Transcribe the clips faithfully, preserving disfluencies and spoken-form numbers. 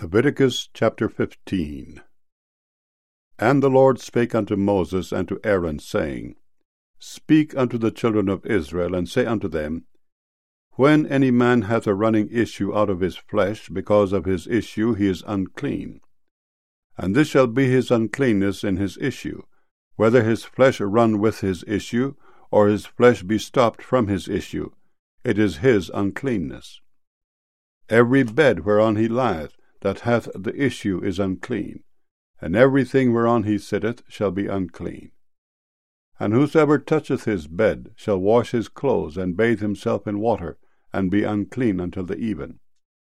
Leviticus chapter fifteen. And the Lord spake unto Moses and to Aaron, saying, Speak unto the children of Israel, and say unto them, When any man hath a running issue out of his flesh, because of his issue he is unclean. And this shall be his uncleanness in his issue, whether his flesh run with his issue, or his flesh be stopped from his issue, it is his uncleanness. Every bed whereon he lieth, that hath the issue is unclean, and everything whereon he sitteth shall be unclean. And whosoever toucheth his bed shall wash his clothes, and bathe himself in water, and be unclean until the even.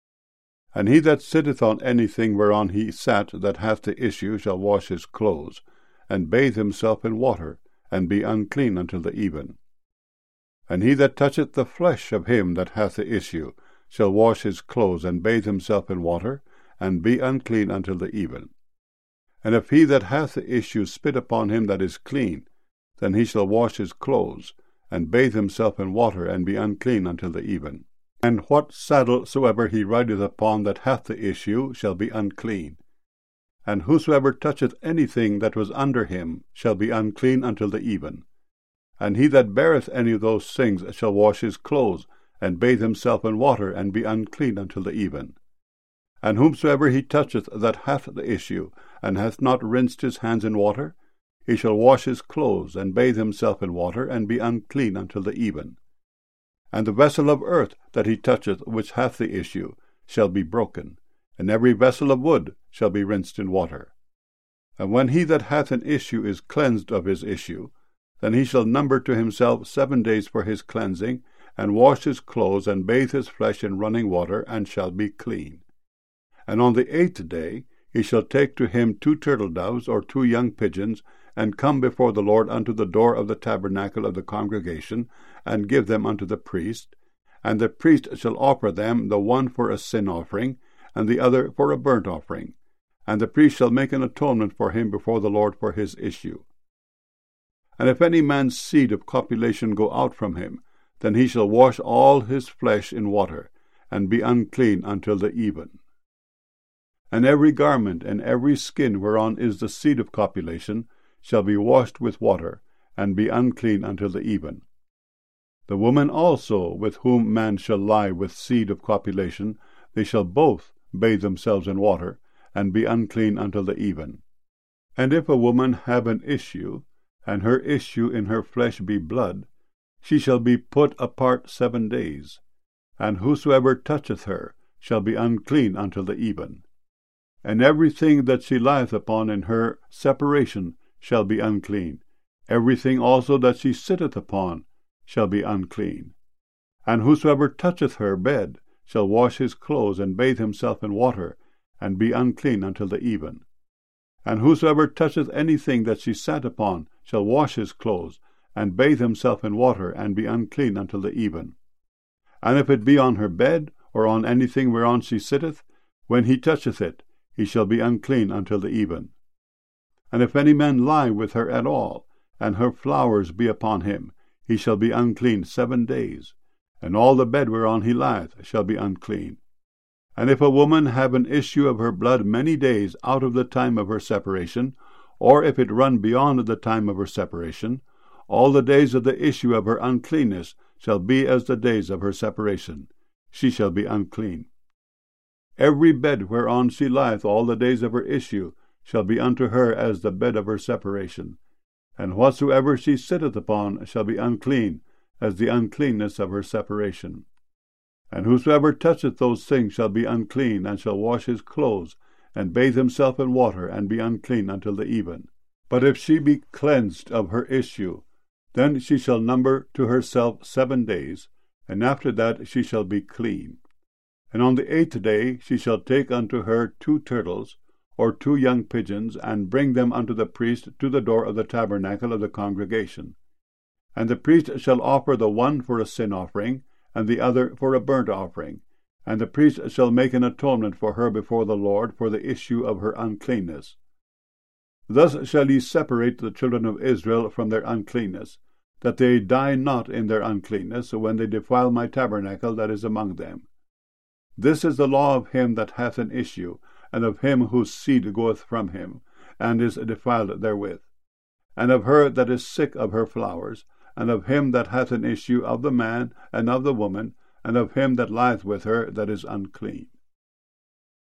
And he that sitteth on anything whereon he sat that hath the issue shall wash his clothes, and bathe himself in water, and be unclean until the even. And he that toucheth the flesh of him that hath the issue shall wash his clothes, and bathe himself in water, and be unclean until the even. And if he that hath the issue spit upon him that is clean, then he shall wash his clothes, and bathe himself in water, and be unclean until the even. And what saddle soever he rideth upon that hath the issue shall be unclean. And whosoever toucheth anything that was under him shall be unclean until the even. And he that beareth any of those things shall wash his clothes, and bathe himself in water, and be unclean until the even. And whomsoever he toucheth that hath the issue, and hath not rinsed his hands in water, he shall wash his clothes, and bathe himself in water, and be unclean until the even. And the vessel of earth that he toucheth which hath the issue shall be broken, and every vessel of wood shall be rinsed in water. And when he that hath an issue is cleansed of his issue, then he shall number to himself seven days for his cleansing, and wash his clothes, and bathe his flesh in running water, and shall be clean. And on the eighth day he shall take to him two turtle doves, or two young pigeons, and come before the Lord unto the door of the tabernacle of the congregation, and give them unto the priest. And the priest shall offer them, the one for a sin offering, and the other for a burnt offering. And the priest shall make an atonement for him before the Lord for his issue. And if any man's seed of copulation go out from him, then he shall wash all his flesh in water, and be unclean until the even. And every garment and every skin whereon is the seed of copulation shall be washed with water, and be unclean until the even. The woman also with whom man shall lie with seed of copulation, they shall both bathe themselves in water, and be unclean until the even. And if a woman have an issue, and her issue in her flesh be blood, she shall be put apart seven days, and whosoever toucheth her shall be unclean until the even. And everything that she lieth upon in her separation shall be unclean. Everything also that she sitteth upon shall be unclean. And whosoever toucheth her bed shall wash his clothes, and bathe himself in water, and be unclean until the even. And whosoever toucheth anything that she sat upon shall wash his clothes, and bathe himself in water, and be unclean until the even. And if it be on her bed, or on anything whereon she sitteth, when he toucheth it, he shall be unclean until the even. And if any man lie with her at all, and her flowers be upon him, he shall be unclean seven days, and all the bed whereon he lieth shall be unclean. And if a woman have an issue of her blood many days out of the time of her separation, or if it run beyond the time of her separation, all the days of the issue of her uncleanness shall be as the days of her separation. She shall be unclean. Every bed whereon she lieth all the days of her issue shall be unto her as the bed of her separation. And whatsoever she sitteth upon shall be unclean, as the uncleanness of her separation. And whosoever toucheth those things shall be unclean, and shall wash his clothes, and bathe himself in water, and be unclean until the even. But if she be cleansed of her issue, then she shall number to herself seven days, and after that she shall be clean. And on the eighth day she shall take unto her two turtles, or two young pigeons, and bring them unto the priest to the door of the tabernacle of the congregation. And the priest shall offer the one for a sin offering, and the other for a burnt offering. And the priest shall make an atonement for her before the Lord for the issue of her uncleanness. Thus shall ye separate the children of Israel from their uncleanness, that they die not in their uncleanness when they defile my tabernacle that is among them. This is the law of him that hath an issue, and of him whose seed goeth from him, and is defiled therewith, and of her that is sick of her flowers, and of him that hath an issue of the man and of the woman, and of him that lieth with her that is unclean.